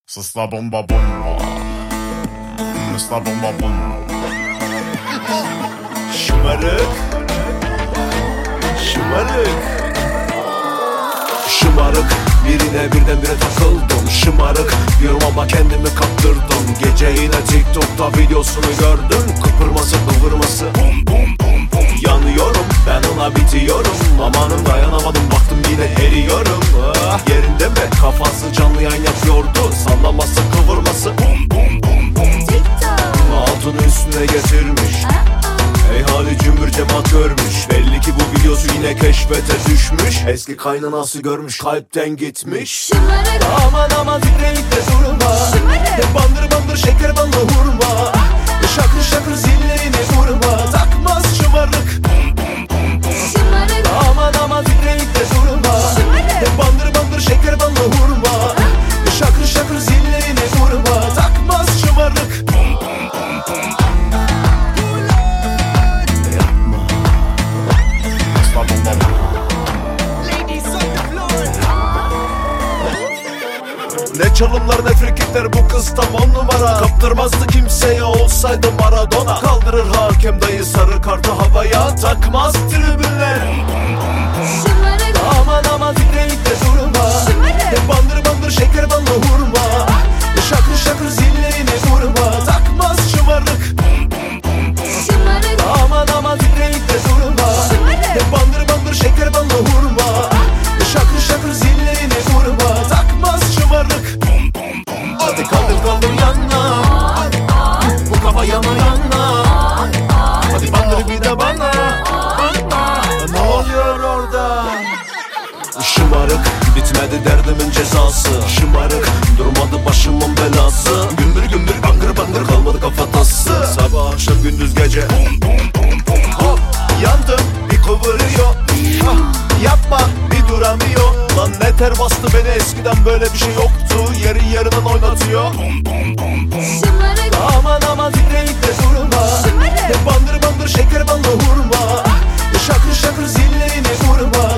Sısla bomba bomba. Sısla bomba bomba. Şımarık. Şımarık. Şımarık. Birine birdenbire takıldım. Şımarık diyorum ama kendimi kaptırdım. Gece yine TikTok'ta videosunu gördüm. Kıpırması kıvırması bum bum bum bum. Yanıyorum ben ona bitiyorum. Amanın dayanamadım baktım yine eriyorum. Yerinde mi? Kafası canlı yayın yapıyordu. Sallaması kıvırması bum bum bum bum. Altını üstüne getirmiş. Ey hali cümbür cemaat görmüş. Belli ki bu videosu yine keşfete düşmüş. Eski kaynanası görmüş kalpten gitmiş. Şımarık. Aman aman zilrelikte durma. Hep bandır bandır şeker ballı hurma. Şakır şakır zillerini vurma. Takmaz şımarık. Şımarık. Aman aman zilrelikte durma. Hep bandır bandır şeker ballı hurma. Şakır şakır zillerini vurma. Takmaz şımarık. Sısla bomba bomba. Ne çalımlar ne frikikler bu kız tam 10 numara. Kaptırmazdı kimseye olsaydı Maradona. Kaldırır hakem dayı sarı kartı havaya. Takmaz tribünler. Şımarık. Aman aman zilrelikte durma. Hep bandır bandır şeker ballı hurma. Şakır şakır zillerini vurma. Takmaz şımarık. Şımarık. Aman aman zilrelikte durma. Hep bandır bandır şeker ballı hurma. Şakır şakır zillerini vurma. Takmaz şımarık. Hadi kaldır kaldır yana. Bu kafa yana yana. Hadi bandır bir de bana. Ne oluyor orada? Şımarık bitmedi derdimin cezası. Şımarık durmadı başımın belası. Gümbür gümbür bangır bangır kalmadı kafatası. Sabah akşam gündüz gece hop yandım bir kıvırıyor. Yapma bir duramıyor. Lan ne ter bastı beni eskiden böyle bir şey yoktu. Yeri yerinden oynatıyor. Şımarık. Aman aman zilrelikte durma. Hep bandır bandır şeker ballı hurma. Şakır şakır zillerini vurma.